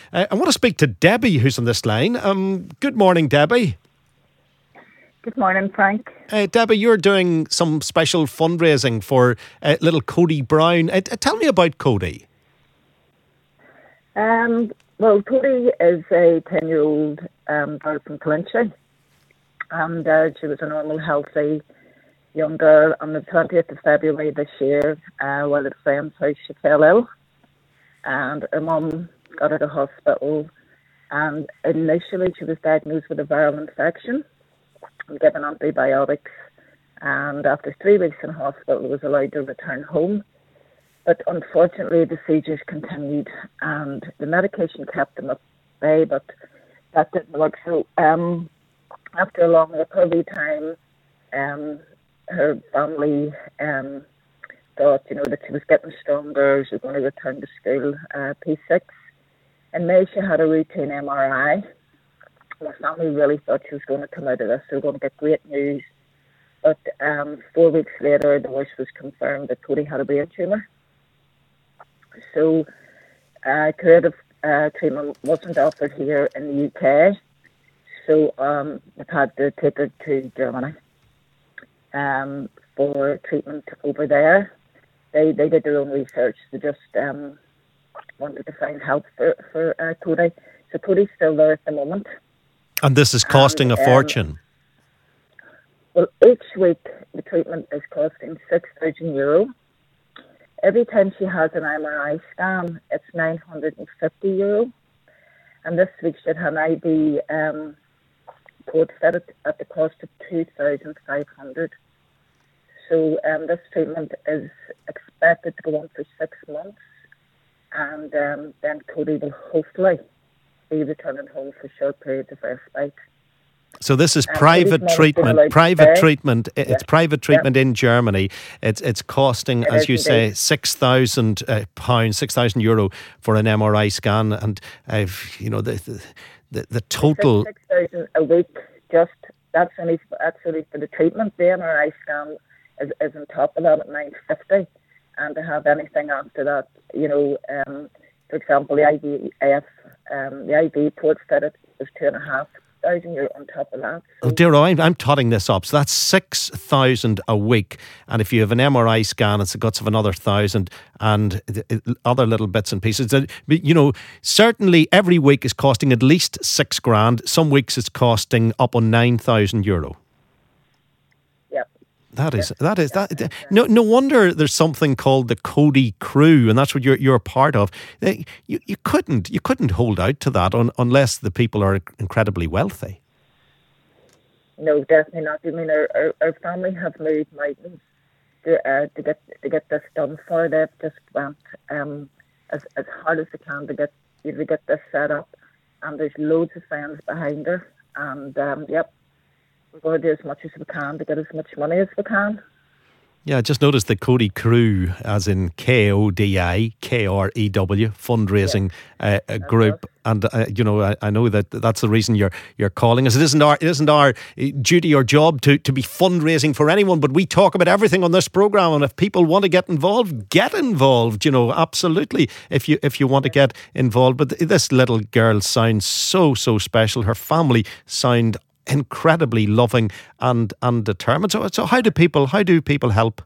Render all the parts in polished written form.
I want to speak to Debbie, who's on this line. Good morning, Debbie. Good morning, Frank. Debbie, you're doing some special fundraising for little Cody Brown. Tell me about Cody. Well, Cody is a 10-year-old girl from Colinchie, and she was a normal, healthy young girl. On the 20th of February this year, while at a friend's house, she fell ill, and her mum got her to hospital, and initially she was diagnosed with a viral infection and given antibiotics, and after 3 weeks in hospital was allowed to return home. But unfortunately the seizures continued and the medication kept them at bay, but that didn't work. So after a long recovery time, her family thought, that she was getting stronger, she was going to return to school, P6. In May she had a routine MRI. My family really thought she was going to come out of this. They were going to get great news. But 4 weeks later, the worst was confirmed that Cody had a brain tumour. So curative treatment wasn't offered here in the UK. So they've had to take her to Germany for treatment over there. They did their own research. They just wanted to find help for Cody. So Cody's still there at the moment. And this is costing a fortune. Well, each week the treatment is costing €6,000. Every time she has an MRI scan, it's €950. And this week she had an IV port fitted at the cost of $2,500. So this treatment is expected to go on for 6 months, and then Cody will hopefully be returning home for short periods of respite. So this is private treatment. It's private treatment in Germany. It's costing, as you say, £6,000, €6,000 for an MRI scan, and the total $6,000 a week. That's only for the treatment. The MRI scan is on top of that at $950, and to have anything after that, for example, the IV port fitted is €2,500 on top of that. So, dear, I'm totting this up. So that's $6,000 a week, and if you have an MRI scan, it's the guts of another $1,000, and other little bits and pieces. Certainly every week is costing at least $6,000. Some weeks it's costing up on €9,000. That is. No wonder there's something called the Cody Crew, and that's what you're part of. You couldn't hold out to that unless the people are incredibly wealthy. No, definitely not. I mean, our family have moved mountains to get this done for. They've just went as hard as they can to get this set up, and there's loads of friends behind her, and we're going to do as much as we can to get as much money as we can. Yeah, I just noticed the Cody Crew, as in KODI, KREW, fundraising group, and I know that's the reason you're calling us. It isn't our duty or job to be fundraising for anyone, but we talk about everything on this program, and if people want to get involved. Absolutely. If you want to get involved, but this little girl sounds so special. Her family sound incredibly loving and determined. So how do people help?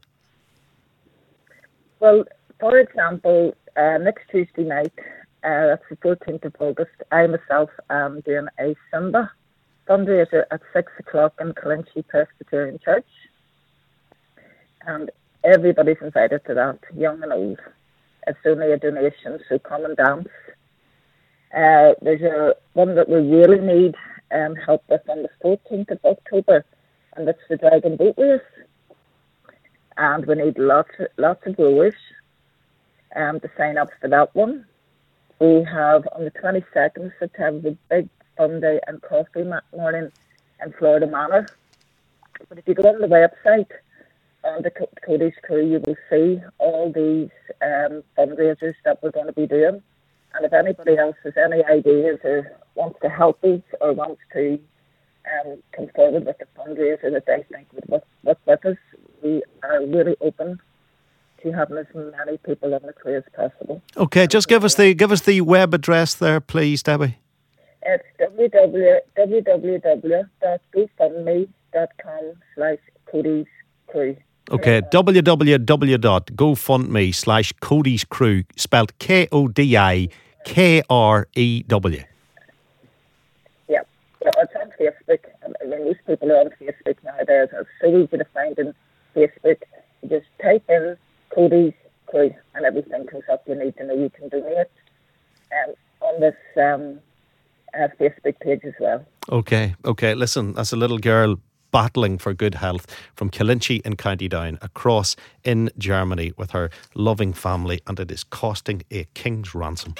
Well, for example, next Tuesday night, that's the 14th of August, I myself am doing a Simba fundraiser at 6 o'clock in Colinchie Presbyterian Church, and everybody's invited to that, young and old. It's only a donation, so come and dance. There's one that we really need help with on the 14th of October, and that's the Dragon Boat Race. And we need lots of rowers to sign up for that one. We have on the 22nd of September the big fun day and coffee morning in Florida Manor. But if you go on the website on the Cody's Crew, you will see all these fundraisers that we're going to be doing. And if anybody else has any ideas or wants to help us or wants to come forward with a fundraiser that they think would work with us, we are really open to having as many people in the crew as possible. Okay, just give us the web address there, please, Debbie. It's www.gofundme.com/Cody's Crew. Okay, www.gofundme/Cody's Crew, spelled KODIKREW. Yeah, well, it's on Facebook. I mean, most people are on Facebook nowadays. It's so easy to find on Facebook. You just type in Cody's Crew and everything comes up you need to know. You can donate on this Facebook page as well. Okay. Listen, that's a little girl battling for good health from Killinchy in County Down across in Germany with her loving family, and it is costing a king's ransom.